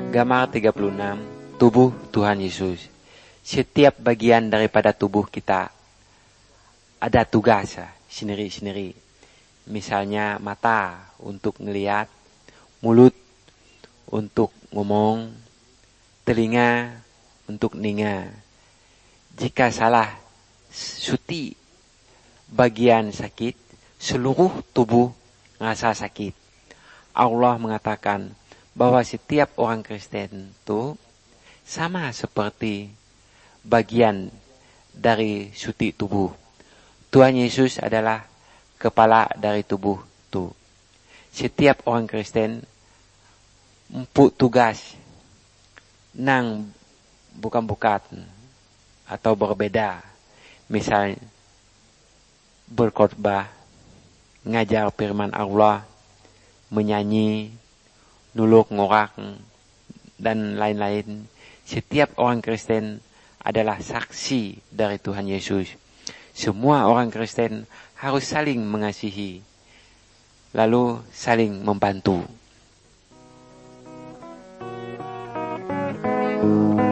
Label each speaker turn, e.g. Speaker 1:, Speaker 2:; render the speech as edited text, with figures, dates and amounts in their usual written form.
Speaker 1: Gambar 36, tubuh Tuhan Yesus. Setiap bagian daripada tubuh kita ada tugas sendiri-sendiri. Misalnya mata untuk ngelihat, mulut untuk ngomong, telinga untuk ninga. Jika salah suti bagian sakit, seluruh tubuh ngerasa sakit. Allah mengatakan bahwa setiap orang Kristen itu sama seperti bagian dari suti tubuh. Tuhan Yesus adalah kepala dari tubuh itu. Setiap orang Kristen empu tugas nang bukan atau berbeda. Misalnya berkhotbah, ngajar firman Allah, menyanyi, nuluk ngorak, dan lain-lain. Setiap orang Kristen adalah saksi dari Tuhan Yesus. Semua orang Kristen harus saling mengasihi, lalu saling membantu.